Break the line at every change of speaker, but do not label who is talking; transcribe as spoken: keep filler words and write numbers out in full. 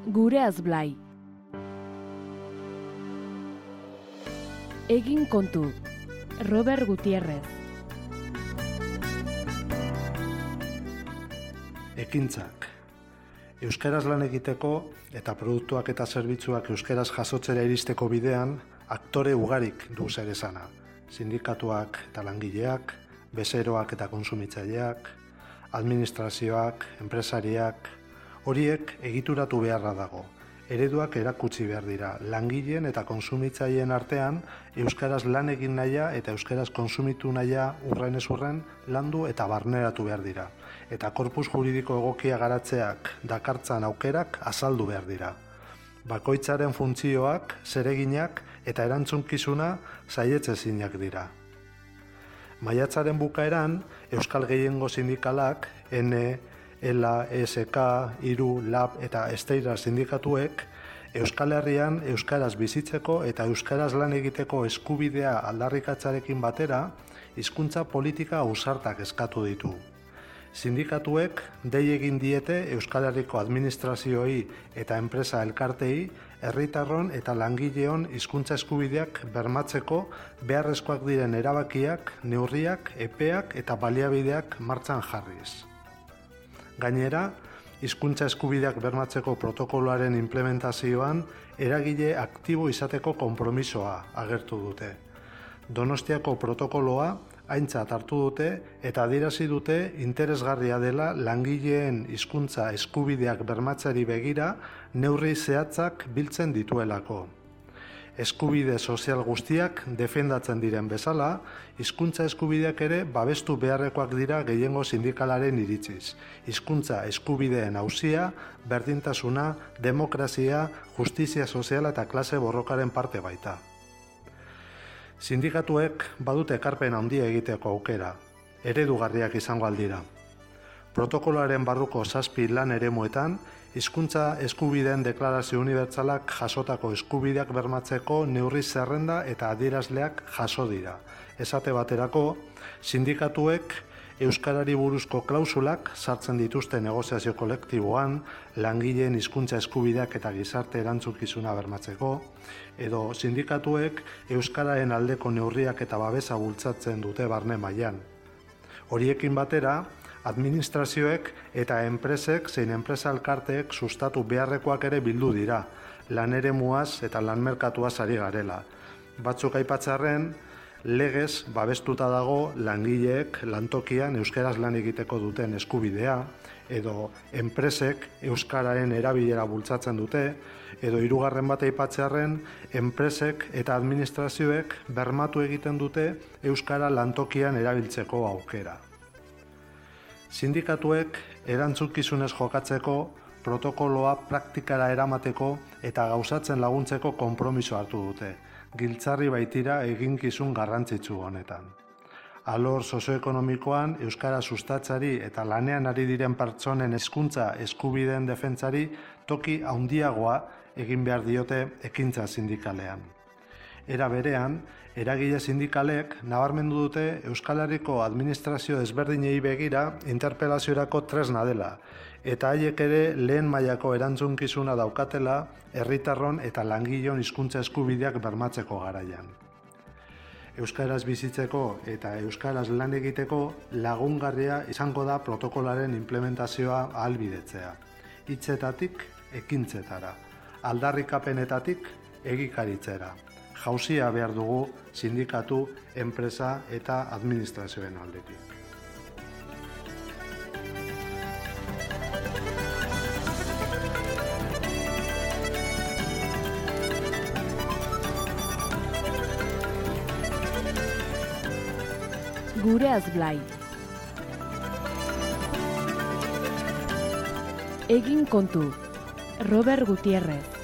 Gureaz Blai. Egin kontu, Robert Gutierrez.
Ekintzak. Euskaraz lan egiteko eta produktuak eta zerbitzuak euskaraz jasotzera iristeko bidean aktore ugarik du zer esana. Sindikatuak eta langileak, bezeroak eta konsumitzaileak, administrazioak, enpresariak, horiek egituratu beharra dago. Ereduak erakutsi behar dira, langileen eta konsumitzaileen artean euskaraz lan egin nahia eta euskaraz konsumitu nahia urren ez urren landu eta barneratu behar dira. Eta korpus juridiko egokia garatzeak dakartzan aukerak azaldu behar dira. Bakoitzaren funtzioak, zereginak eta erantzunkizuna saietzezinak dira. Maiatzaren bukaeran, Euskal Gehiengo Sindikalak, N, ELA, E S K, IRU, LAB eta Esteira sindikatuek Euskal Herrian euskaraz bizitzeko eta euskaraz lan egiteko eskubidea aldarrikatzarekin batera hizkuntza politika ausartak eskatu ditu. Sindikatuek dei egin diete Euskal Herriko administrazioei eta enpresa elkartei herritarron eta langileon hizkuntza eskubideak bermatzeko beharrezkoak diren erabakiak, neurriak, epeak eta baliabideak martxan jarriz. Gainera, hizkuntza eskubideak bermatzeko protokoloaren implementazioan eragile aktibo izateko konpromisoa agertu dute. Donostiako protokoloa aintzat hartu dute eta adierazi dute interesgarria dela langileen hizkuntza eskubideak bermatzeari begira neurri zehatzak biltzen dituelako. Eskubide sozial guztiak defendatzen diren bezala, hizkuntza eskubideak ere babestu beharrekoak dira gehiengo sindikalaren iritziz. Hizkuntza eskubideen auzia, berdintasuna, demokrazia, justizia soziala eta klase borrokaren parte baita. Sindikatuek badute ekarpen handia egiteko aukera, eredugarriak izango aldira. Protokoloaren barruko zazpi lan eremuetan, hizkuntza eskubideen deklarazio unibertsalak jasotako eskubideak bermatzeko neurri zerrenda eta adierazleak jaso dira. Esate baterako, sindikatuek euskarari buruzko klausulak sartzen dituzte negoziazio kolektiboan, langileen hizkuntza eskubideak eta gizarte erantzukizuna bermatzeko, edo sindikatuek euskararen aldeko neurriak eta babesa bultzatzen dute barne mailan. Horiekin batera, administrazioek eta enpresek zein enpresa elkarteek sustatu beharrekoak ere bildu dira, lan eremuaz eta lan merkatuaz ari garela. Batzuk aipatzarren, legez babestuta dago langileek lantokian euskaraz lan egiteko duten eskubidea, edo enpresek euskararen erabilera bultzatzen dute, edo hirugarren bat aipatzearren, enpresek eta administrazioek bermatu egiten dute euskara lantokian erabiltzeko aukera. Sindikatuek erantzukizunez jokatzeko, protokoloa praktikara eramateko eta gauzatzen laguntzeko konpromiso hartu dute, giltzarri baitira eginkizun garrantzitsu honetan. Alor sozioekonomikoan euskara sustatzari eta lanean ari diren pertsonen hezkuntza eskubideen defentsari toki handiagoa egin behar diote ekintza sindikalean. Era berean, eragile sindikalek nabarmendu dute Euskal Herriko administrazio ezberdinei begira interpelaziorako tresna dela, eta haiek ere lehen mailako erantzunkizuna daukatela herritarron eta langileon hizkuntza eskubideak bermatzeko garaian. Euskaraz bizitzeko eta euskaraz lan egiteko lagungarria izango da protokolaren implementazioa ahalbidetzea. Hitzetatik ekintzetara, aldarrikapenetatik egikaritzera. Jauzia behar dugu sindikatu, enpresa eta administrazioen aldetik.
Gureaz Blai. Egin kontu, Robert Gutierrez.